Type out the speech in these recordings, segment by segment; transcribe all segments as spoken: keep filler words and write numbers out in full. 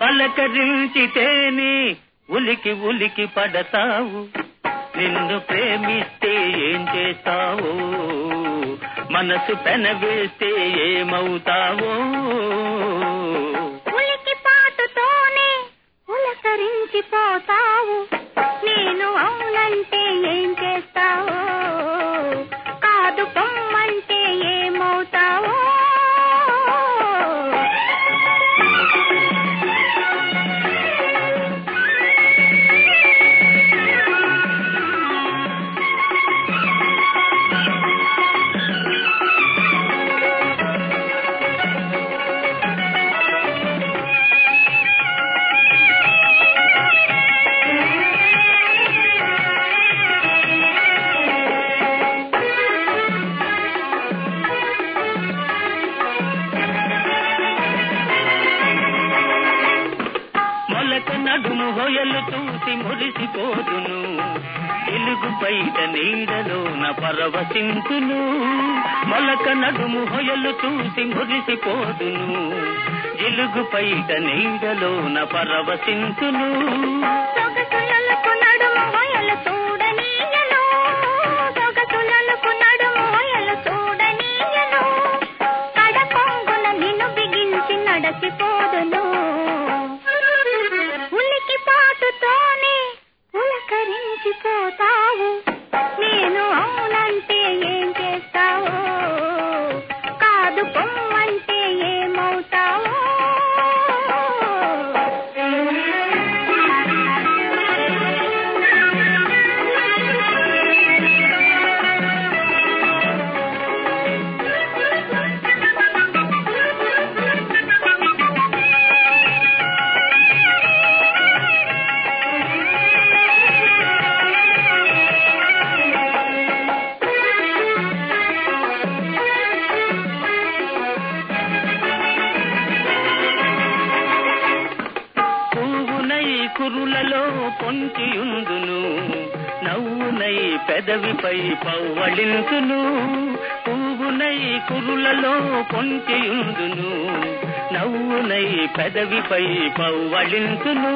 పలకరించితేనే ఉలికి ఉలికి పడతావు, నిన్ను ప్రేమిస్తే ఏం చేస్తావో, మనసు పెనవేస్తే ఏమవుతావో. ఉలికి పాటుతోనే ఉలకరించిపోతావు, నేను అవునంటే ఏం చేస్తావో, కాదు పొమ్మంటే ఏమవుతావో. నడుము హొయలు చూసి మురిసిపోదును, వెలుగు బయట నీడలోన పరవశించును. మొలక నడుము హొయలు చూసి మురిసిపోదును, వెలుగు బయట నీడలోన పరవశించును. సొగసులకు నడుము హొయలు చూడనీయను, సొగసులకు నడుము హొయలు చూడనీయను, కడ పొంగున నిన్ను బిగించి నడచిపోదును. పోతావు, నేను అవునంటే ఏం చేస్తావో, కాదు పొమ్మంటే ఏమవుతావో. కురులలో పొంచియుందును, నవ్వునై పెదవిపై పవ్వళించును. పువ్వునై కురులలో పొంచియుందును, నవ్వునై పెదవిపై పవ్వళించును.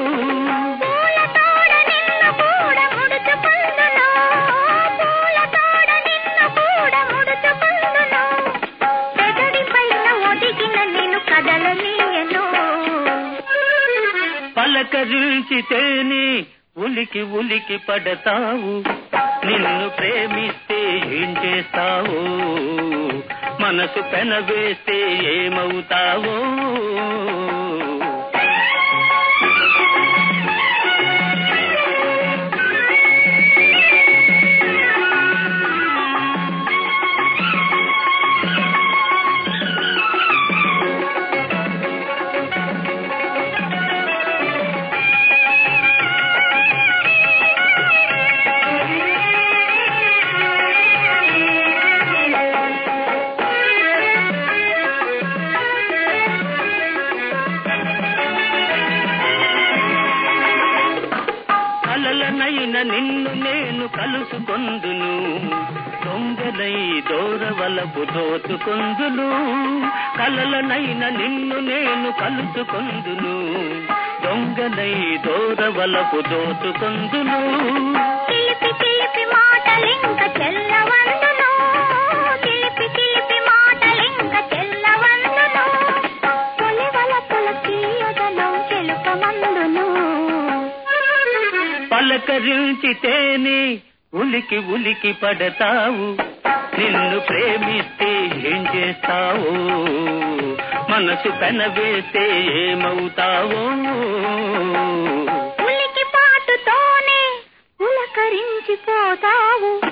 పలకరించితేనే ఉలికి ఉలికి పడతావు, నిన్ను ప్రేమిస్తే ఏం చేస్తావో, మనసు పెనవేస్తే ఏమవుతావో. కలలనైన నిన్ను నేను కలుసుకొందును, దొంగనై దూరవలపు దోచుకొందును. కలలనైన నిన్ను నేను కలుసుకొందును, దొంగనై దూరవలపు దోచుకొందును. చిలిపి చిలిపి మాటలింక చెల్లవందును, చిలిపి చిలిపి మాటలింక చెల్లవందును, తొలివలపుల తీయదనం చెలుపమందును. పలకరించితేనే ఉలికి ఉలికి పడతావు, నిన్ను ప్రేమిస్తే ఏం చేస్తావో, మనసు పెనవేస్తే ఏమవుతావో. ఉలికి పాటుతోనే ఉలకరించిపోతావు.